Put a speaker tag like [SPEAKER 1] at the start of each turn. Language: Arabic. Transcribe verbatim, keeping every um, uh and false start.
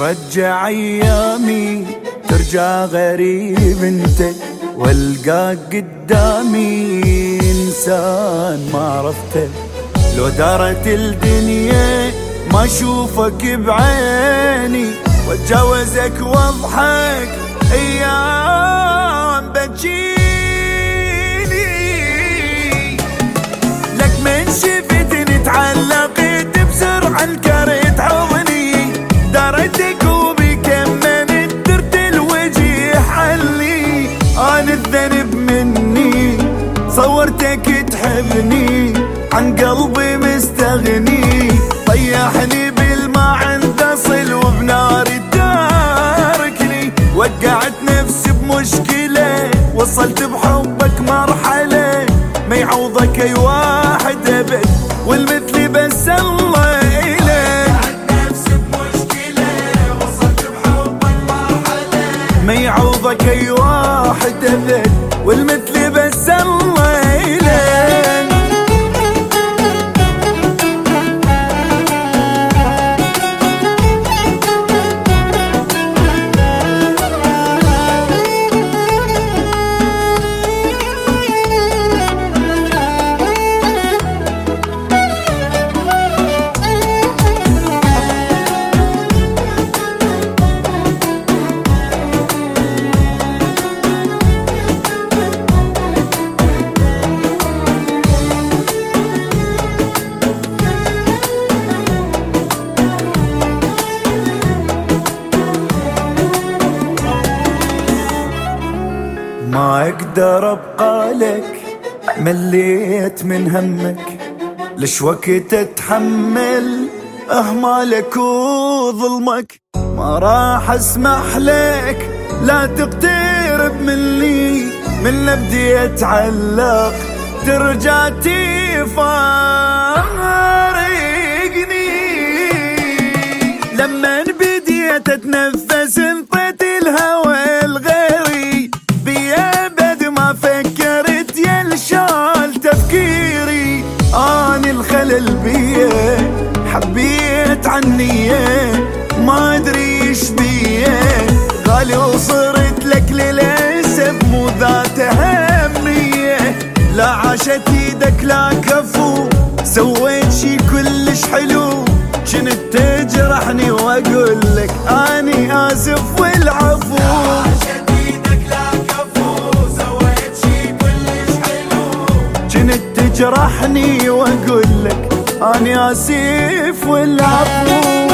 [SPEAKER 1] يرجع ايامي ترجع غريب انت، والقاك قدامي انسان ما عرفته. لو دارت الدنيا ما اشوفك بعيني، واتجاوزك واضحك ايام بتجيني. لك من شفتني تعلقت بسرعة انكرت حضني، دارتك وبكمنت درت الوجه حلي. انا الذنب مني صورتك تحبني، عن قلبي مستغني. طيحني بالما عنده صل وبنار تاركني، وقعت نفسي بمشكلة وصلت بحبك مرحلة ما يعوضك اي واحد ابد، والمثل بس الله إليه. وقعت نفسي بمشكلة وصلت بحبك مرحلة ما يعوضك اي واحد ابد، والمثل بس الله إليه. ما اقدر ابقى لك، مليت من همك، ليش وقت اتحمل اهمالك وظلمك. ما راح اسمح لك لا تقترب مني، من بدي اتعلق ترجع تفارقني. لما بديت اتنفس انطيت الهوى الغيري، بأبد ما فكرت يلشال تفكيري. أنا الخلل بيه حبيت عنيه، ما أدري إيش بيه غالي وصرت لك للأسف مو ذات أهمية. لا عاشت إيدك لا كفو، سويت شي كلش حلو، كنت تجرحني وأقول لك أني آسف والعفو. تجرحني واقول لك اني اسف والعفو.